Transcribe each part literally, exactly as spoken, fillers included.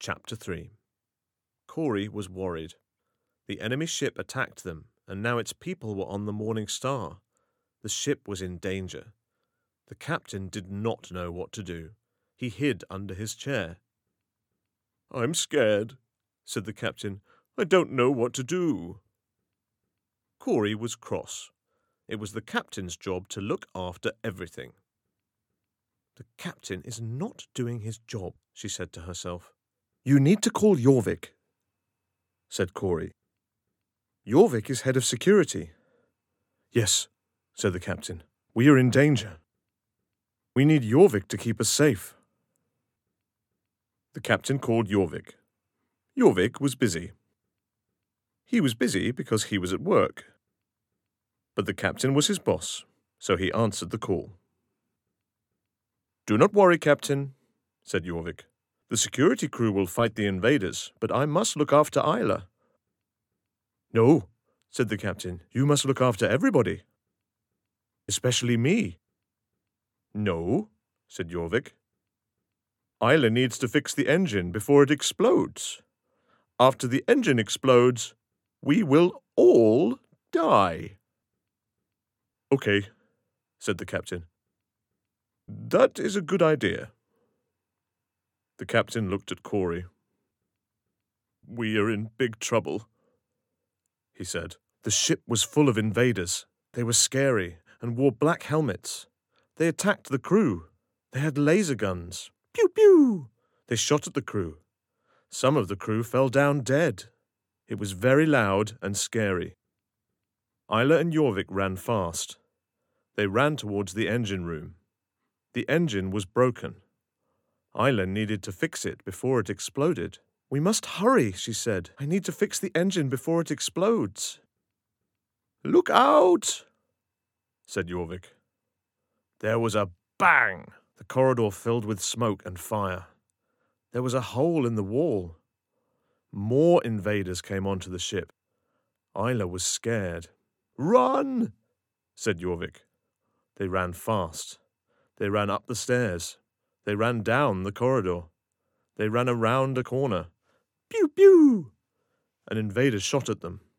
Chapter three. Corey was worried. The enemy ship attacked them, and now its people were on the Morning Star. The ship was in danger. The captain did not know what to do. He hid under his chair. "I'm scared," said the captain. "I don't know what to do." Corey was cross. It was the captain's job to look after everything. "The captain is not doing his job," she said to herself. "You need to call Jorvik," said Corey. "Jorvik is head of security." "Yes," said the captain. "We are in danger. We need Jorvik to keep us safe." The captain called Jorvik. Jorvik was busy. He was busy because he was at work. But the captain was his boss, so he answered the call. "Do not worry, Captain," said Jorvik. "The security crew will fight the invaders, but I must look after Isla." "No," said the captain. "You must look after everybody. Especially me." "No," said Jorvik. "Isla needs to fix the engine before it explodes. After the engine explodes, we will all die." "Okay," said the captain. "That is a good idea." The captain looked at Corey. "We are in big trouble," he said. The ship was full of invaders. They were scary and wore black helmets. They attacked the crew. They had laser guns. Pew, pew! They shot at the crew. Some of the crew fell down dead. It was very loud and scary. Isla and Jorvik ran fast. They ran towards the engine room. The engine was broken. Isla needed to fix it before it exploded. "We must hurry," she said. "I need to fix the engine before it explodes." "Look out!" said Jorvik. There was a bang! The corridor filled with smoke and fire. There was a hole in the wall. More invaders came onto the ship. Isla was scared. "Run!" said Jorvik. They ran fast. They ran up the stairs. They ran down the corridor. They ran around a corner. Pew, pew! An invader shot at them.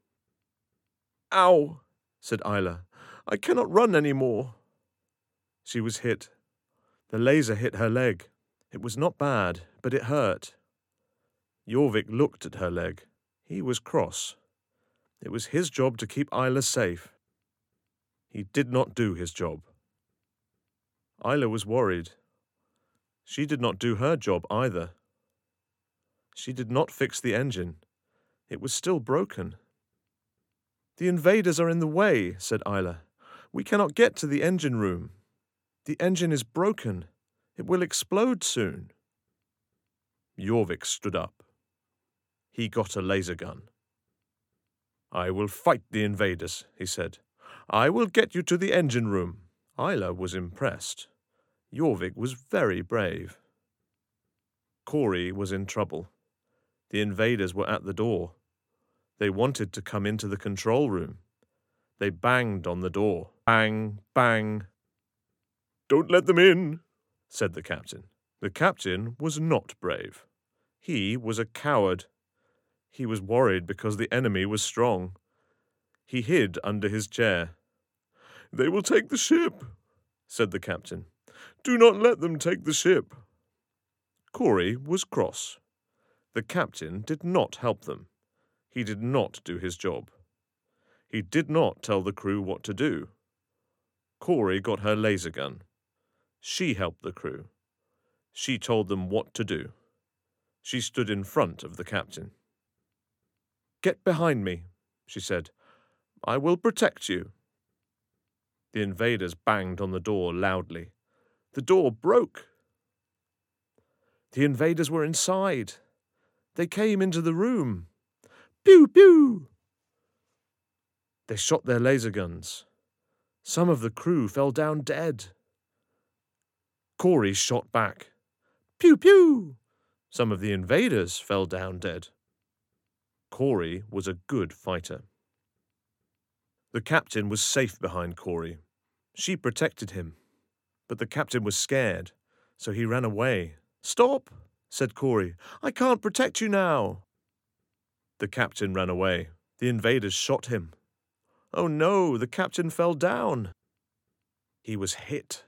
"Ow!" said Isla. "I cannot run any more." She was hit. The laser hit her leg. It was not bad, but it hurt. Jorvik looked at her leg. He was cross. It was his job to keep Isla safe. He did not do his job. Isla was worried. She did not do her job either. She did not fix the engine. It was still broken. "The invaders are in the way," said Isla. "We cannot get to the engine room. The engine is broken. It will explode soon." Jorvik stood up. He got a laser gun. "I will fight the invaders," he said. "I will get you to the engine room." Isla was impressed. Jorvik was very brave. Corey was in trouble. The invaders were at the door. They wanted to come into the control room. They banged on the door. Bang, bang. "Don't let them in," said the captain. The captain was not brave. He was a coward. He was worried because the enemy was strong. He hid under his chair. "They will take the ship," said the captain. "Do not let them take the ship." Corey was cross. The captain did not help them. He did not do his job. He did not tell the crew what to do. Corey got her laser gun. She helped the crew. She told them what to do. She stood in front of the captain. "Get behind me," she said. "I will protect you." The invaders banged on the door loudly. The door broke. The invaders were inside. They came into the room. Pew, pew! They shot their laser guns. Some of the crew fell down dead. Corey shot back. Pew, pew! Some of the invaders fell down dead. Corey was a good fighter. The captain was safe behind Corey. She protected him. But the captain was scared, so he ran away. "Stop!" said Corey. "I can't protect you now." The captain ran away. The invaders shot him. Oh no, the captain fell down. He was hit